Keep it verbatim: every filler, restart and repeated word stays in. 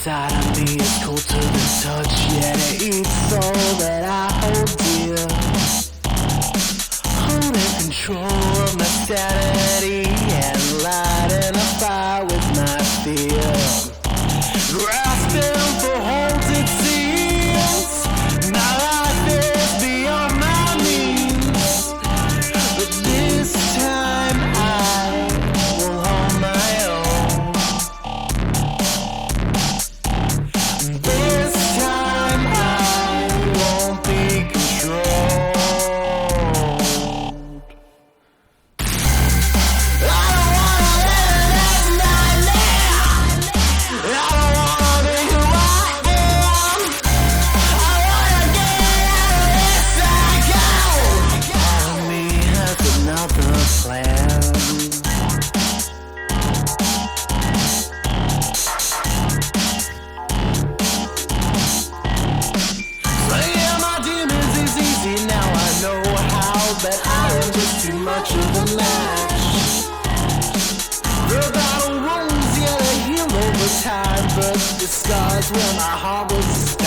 inside of me is cold to the touch, yet it eats all that I hold dear. Holding control of my sanity and lighting a fire with my fear. Grasping for holds it seems. Now life is beyond my means, but this time I will hold my own. This time I won't be controlled. I don't wanna live this nightmare. I don't wanna be who I am. I wanna get out of this cycle. Part of me has another plan. Slaying my demons is easy, now I know how, but I am just too much of a match. The battle wounds, yeah, they heal over time, but the scars where my heart was